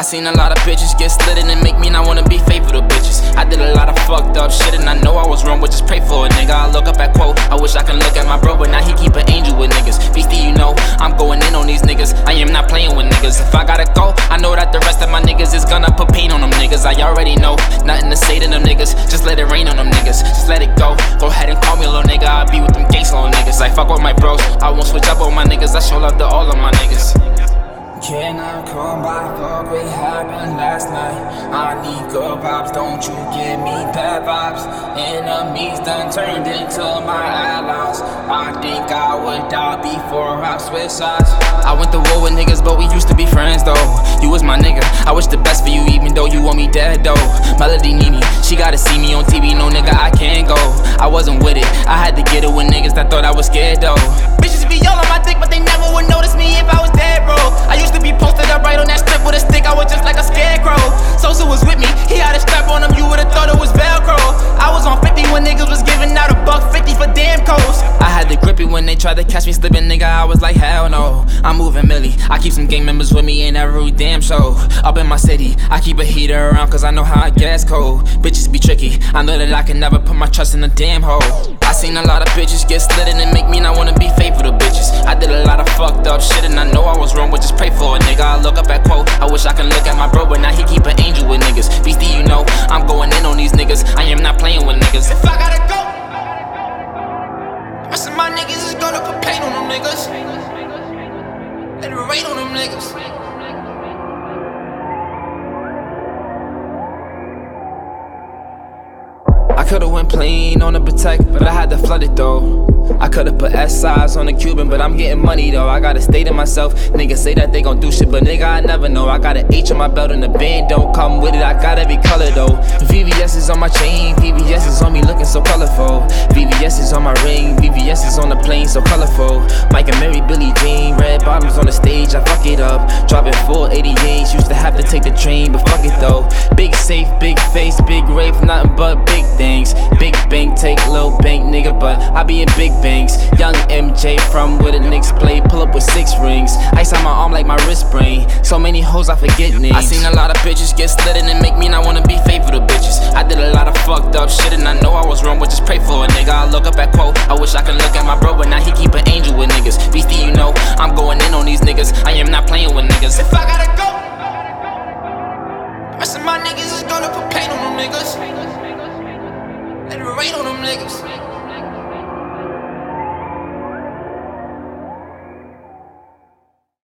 I seen a lot of bitches get slid in and make me not wanna be faithful to bitches. I did a lot of fucked up shit and I know I was wrong, but just pray for a nigga. I look up at quote, I wish I can look at my bro, but now he keep an angel with niggas. Beastie, you know, I'm going in on these niggas. I am not playing with niggas. If I gotta go, I know that the rest of my niggas is gonna put pain on them niggas. I already know, nothing to say to them niggas. Just let it rain on them niggas, just let it go. Go ahead and call me a little nigga, I'll be with them gangsta little niggas. I fuck with my bros, I won't switch up on my niggas. I show love to all of my niggas. Can I come by? Fuck what happened last night. I need good vibes, don't you give me bad vibes. Enemies done turned into my allies. I think I would die before I switch sides. I went to war with niggas, but we used to be friends though. You was my nigga, I wish the best for you even though you want me dead though. Melody need me, she gotta see me on TV, no nigga I can't go. I wasn't with it, I had to get it with niggas that thought I was scared though. Bitches be all on my dick, but they never would notice me if I was dead, bro. I used to be posted up right on that strip with a stick, I was just like a scarecrow. Sosa was with me, he had a strap on him, you would've thought it was Velcro. I was on 50 when niggas was giving out $1.50 for damn coats. I had to grip it when they tried to catch me slipping, nigga, I was like hell no. I'm moving milli, I keep some gang members with me in every damn show. Up in my city, I keep a heater around cause I know how it gets cold. Bitches be tricky, I know that I can never put my trust in a damn hoe. I seen a lot of bitches get slid in and make me not wanna be faithful to bitches. I did a lot of fucked up shit and I know I was wrong, but just pray for a nigga. I look up at quote, I wish I can look at my bro, but now he keep an angel with niggas. Beastie, you know, I'm going in on these niggas. I am not playing with niggas. If I gotta go, the rest of my niggas is gonna put pain on them niggas. Let it rain on them niggas. I could've went plain on the Protect, but I had to flood it though. I could've put S-size on the Cuban, but I'm getting money though. I gotta stay to myself. Niggas say that they gon' do shit, but nigga, I never know. I got an H on my belt and the band don't come with it. I got every color though. VVS is on my chain, VVS is on me looking so colorful. VVS is on my ring, VVS is on the plane so colorful. Mike and Mary, Billie Jean, red bottoms on the stage, I fuck it up. Dropping 488s, used to have to take the train, but fuck it though. Big safe, big face, big rave, nothing but big things. Big bank, take little bank, nigga, but I be in big banks. Young MJ from where the Knicks play, pull up with 6 rings. Ice on my arm like my wrist brain. So many hoes I forget names. I seen a lot of bitches get slid in and make me not wanna be faithful to bitches. I did a lot of fucked up shit and I know I was wrong, but just pray for a nigga. I look up at quote, I wish I can look at my bro, but now he keep an angel with niggas. Beastie, you know, I'm going in on these niggas. I am not playing with niggas. If I gotta go, the rest of my niggas is gonna put pain on them niggas. Let it rain on them niggas.